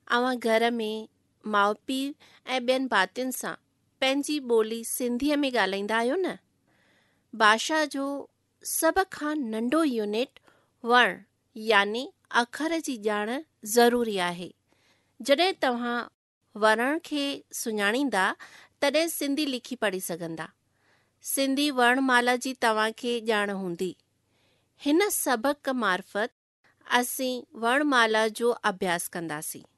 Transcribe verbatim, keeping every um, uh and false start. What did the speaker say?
अवां घर में माउ पीउ ऐं ॿियनि भातियुनि सां पंहिंजी ॿोली सिंधीअ में ॻाल्हाईंदा आहियो न। भाषा जो सभ खां नंढो यूनिट वर्ण यानी अखर जी ॼाण ज़रूरी आहे। जॾहिं तव्हां वर्ण खे सुञाणींदा तॾहिं सिंधी लिखी पढ़ी सघंदा। सिंधी वर्णमाला जी तव्हांखे ॼाण हूंदी। हिन सबक मार्फत असीं वर्णमाला जो अभ्यास कंदासीं।